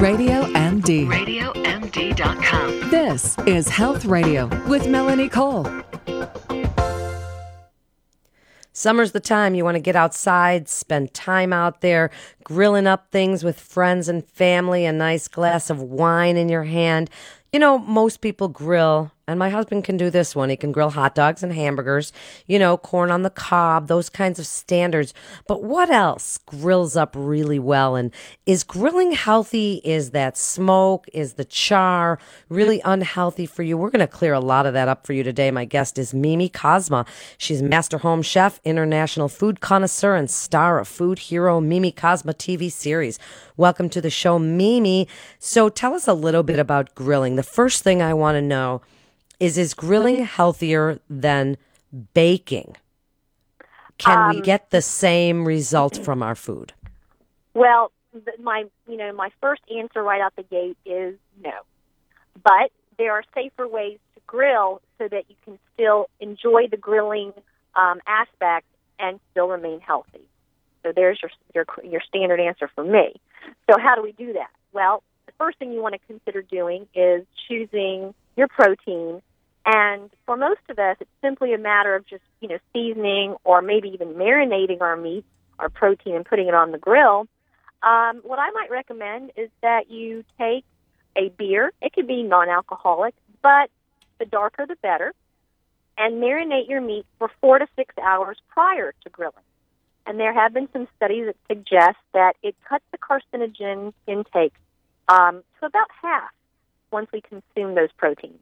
Radio MD. RadioMD.com. This is Health Radio with Melanie Cole. Summer's the time you want to get outside, spend time out there, grilling up things with friends and family, a nice glass of wine in your hand. You know, most people grill, and my husband can do this one. He can grill hot dogs and hamburgers, you know, corn on the cob, those kinds of standards. But what else grills up really well? And is grilling healthy? Is that smoke? Is the char really unhealthy for you? We're going to clear a lot of that up for you today. My guest is Mimi Cosma. She's master home chef, international food connoisseur, and star of Food Hero Mimi Cosma TV series. Welcome to the show, Mimi. So tell us a little bit about grilling. The first thing I want to know is grilling healthier than baking? Can we get the same results from our food? Well, my first answer right out the gate is no. But there are safer ways to grill so that you can still enjoy the grilling aspect and still remain healthy. So there's your standard answer for me. So how do we do that? Well, the first thing you want to consider doing is choosing your protein. And for most of us, it's simply a matter of just, seasoning or maybe even marinating our meat, our protein, and putting it on the grill. What I might recommend is that you take a beer. It could be non-alcoholic, but the darker the better, and marinate your meat for 4 to 6 hours prior to grilling. And there have been some studies that suggest that it cuts the carcinogen intake to about half once we consume those proteins.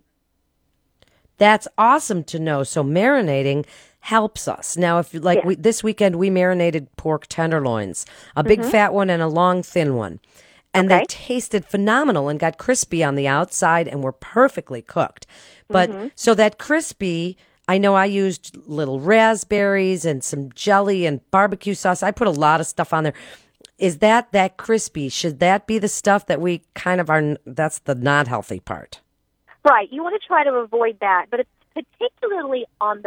That's awesome to know. So marinating helps us. Now, if this weekend we marinated pork tenderloins, a big fat one and a long thin one. And they tasted phenomenal and got crispy on the outside and were perfectly cooked. But so that crispy, I know I used little raspberries and some jelly and barbecue sauce. I put a lot of stuff on there. Is that crispy? Should that be the stuff that we kind of are? That's the not healthy part. Right. You want to try to avoid that, but it's particularly on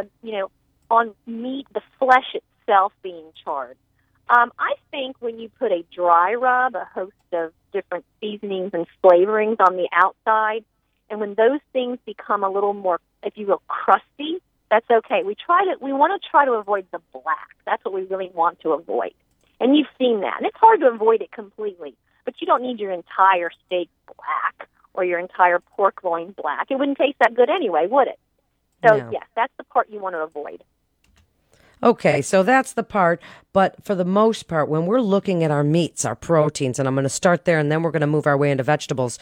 on meat, the flesh itself being charred. I think when you put a dry rub, a host of different seasonings and flavorings on the outside, and when those things become a little more, if you will, crusty, that's okay. We want to try to avoid the black. That's what we really want to avoid. And you've seen that. And it's hard to avoid it completely, but you don't need your entire steak black or your entire pork loin black. It wouldn't taste that good anyway, would it? So, yes, that's the part you want to avoid. Okay, so that's the part. But for the most part, when we're looking at our meats, our proteins, and I'm going to start there and then we're going to move our way into vegetables,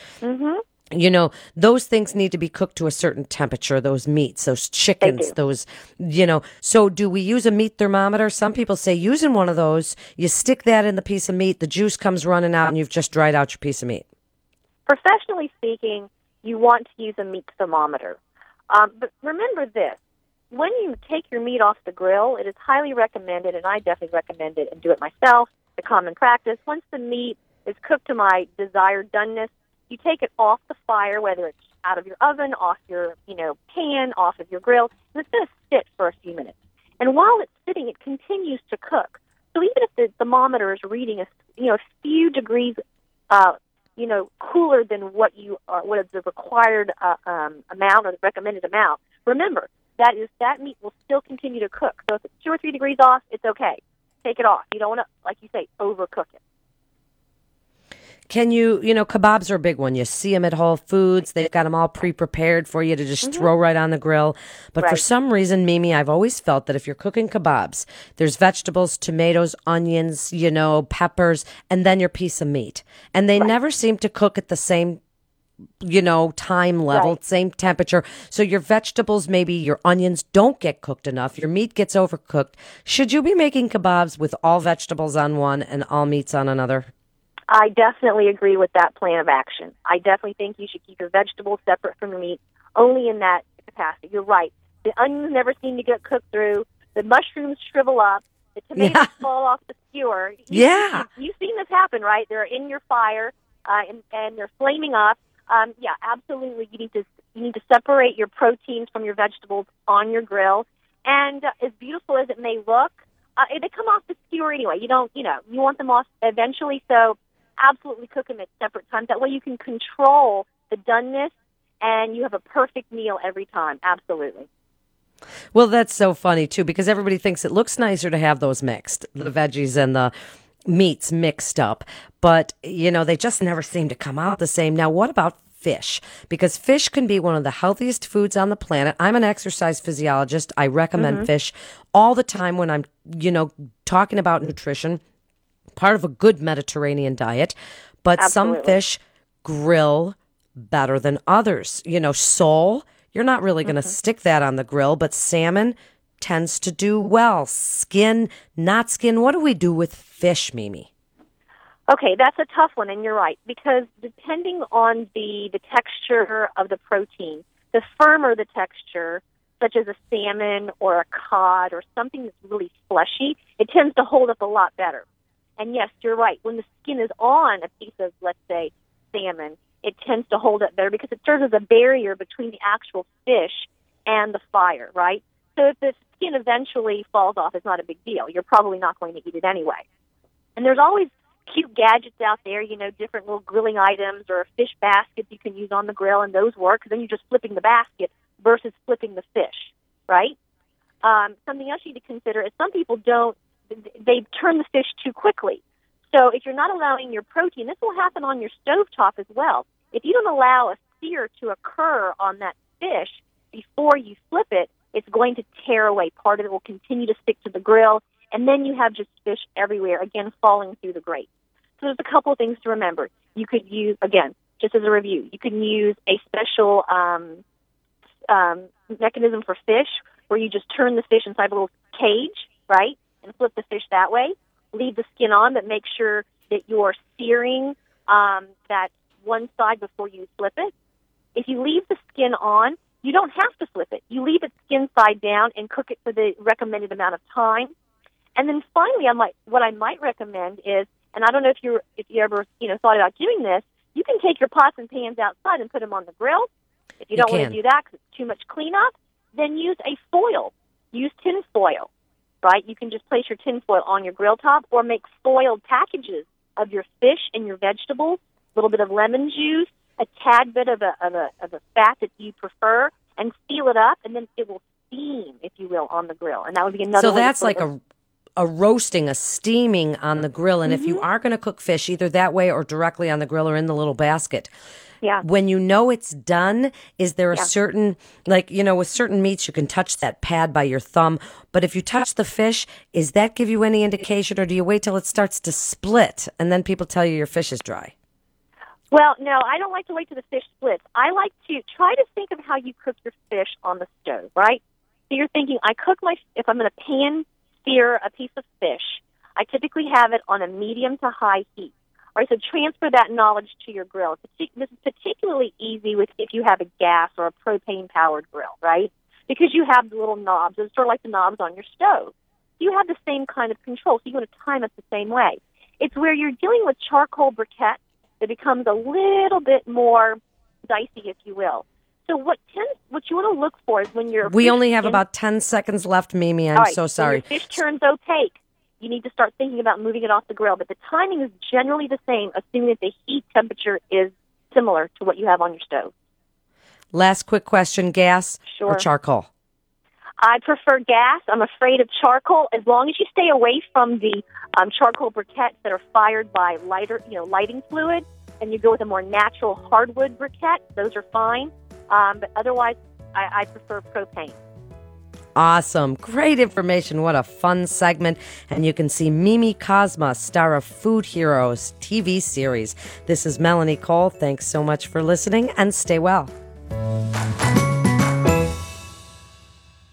those things need to be cooked to a certain temperature, those meats, those chickens, those, So do we use a meat thermometer? Some people say using one of those, you stick that in the piece of meat, the juice comes running out, and you've just dried out your piece of meat. Professionally speaking, you want to use a meat thermometer. But remember this. When you take your meat off the grill, it is highly recommended, and I definitely recommend it and do it myself, the common practice. Once the meat is cooked to my desired doneness, you take it off the fire, whether it's out of your oven, off your pan, off of your grill, and it's going to sit for a few minutes. And while it's sitting, it continues to cook. So even if the thermometer is reading a few degrees cooler than what is the required amount or the recommended amount, remember, that meat will still continue to cook. So if it's 2 or 3 degrees off, it's okay. Take it off. You don't want to, like you say, overcook it. Can you, kebabs are a big one. You see them at Whole Foods. They've got them all pre-prepared for you to just throw right on the grill. But for some reason, Mimi, I've always felt that if you're cooking kebabs, there's vegetables, tomatoes, onions, peppers, and then your piece of meat. And they never seem to cook at the same time level, same temperature. So your vegetables, maybe your onions don't get cooked enough. Your meat gets overcooked. Should you be making kebabs with all vegetables on one and all meats on another? I definitely agree with that plan of action. I definitely think you should keep your vegetables separate from your meat, only in that capacity. You're right. The onions never seem to get cooked through. The mushrooms shrivel up. The tomatoes fall off the skewer. You've seen this happen, right? They're in your fire, and they're flaming up. Absolutely. You need to separate your proteins from your vegetables on your grill. And as beautiful as it may look, they come off the skewer anyway. You want them off eventually. So absolutely cook them at separate times. That way you can control the doneness, and you have a perfect meal every time. Absolutely. Well, that's so funny, too, because everybody thinks it looks nicer to have those mixed, the veggies and the meats mixed up. But, they just never seem to come out the same. Now, what about fish? Because fish can be one of the healthiest foods on the planet. I'm an exercise physiologist. I recommend fish all the time when I'm, talking about nutrition, part of a good Mediterranean diet. But Absolutely. some fish grill better than others. Sole, you're not really going to stick that on the grill, but salmon tends to do well. Skin, not skin. What do we do with fish, Mimi? Okay, that's a tough one, and you're right, because depending on the texture of the protein, the firmer the texture, such as a salmon or a cod or something that's really fleshy, it tends to hold up a lot better. And yes, you're right. When the skin is on a piece of, let's say, salmon, it tends to hold up better because it serves as a barrier between the actual fish and the fire, right? So if the skin eventually falls off, it's not a big deal. You're probably not going to eat it anyway. And there's always cute gadgets out there, different little grilling items or fish baskets you can use on the grill, and those work because then you're just flipping the basket versus flipping the fish, right? Something else you need to consider is some people they turn the fish too quickly. So if you're not allowing your protein, this will happen on your stovetop as well. If you don't allow a sear to occur on that fish before you flip it, it's going to tear away. Part of it will continue to stick to the grill, and then you have just fish everywhere, again, falling through the grate. So there's a couple of things to remember. You could use, again, just as a review, you can use a special mechanism for fish where you just turn the fish inside a little cage, right, and flip the fish that way. Leave the skin on, but make sure that you're searing that one side before you flip it. If you leave the skin on, you don't have to flip it. You leave it skin side down and cook it for the recommended amount of time. And then finally, what I might recommend is, and I don't know if you ever thought about doing this, you can take your pots and pans outside and put them on the grill. If you don't want to do that because it's too much cleanup, then use a foil. Use tin foil, right? You can just place your tin foil on your grill top or make foiled packages of your fish and your vegetables, a little bit of lemon juice, a tad bit of a fat that you prefer, and seal it up, and then it will steam, if you will, on the grill. And that would be another way. So that's like a roasting, a steaming on the grill. And if you are going to cook fish, either that way or directly on the grill or in the little basket, when you know it's done, is there a certain, with certain meats, you can touch that pad by your thumb. But if you touch the fish, does that give you any indication, or do you wait till it starts to split and then people tell you your fish is dry? Well, no, I don't like to wait till the fish splits. I like to try to think of how you cook your fish on the stove, right? So you're thinking, if I'm going to pan sear a piece of fish, I typically have it on a medium to high heat. All right, so transfer that knowledge to your grill. This is particularly easy if you have a gas or a propane-powered grill, right? Because you have the little knobs. It's sort of like the knobs on your stove. You have the same kind of control, so you want to time it the same way. It's where you're dealing with charcoal briquette that becomes a little bit more dicey, if you will. So what you want to look for is when we only have about 10 seconds left, Mimi. I'm so sorry. When your fish turns opaque, you need to start thinking about moving it off the grill. But the timing is generally the same, assuming that the heat temperature is similar to what you have on your stove. Last quick question, gas or charcoal? I prefer gas. I'm afraid of charcoal. As long as you stay away from the charcoal briquettes that are fired by lighting fluid, and you go with a more natural hardwood briquette, those are fine. But otherwise, I prefer propane. Awesome. Great information. What a fun segment. And you can see Mimi Cosma, star of Food Heroes TV series. This is Melanie Cole. Thanks so much for listening, and stay well.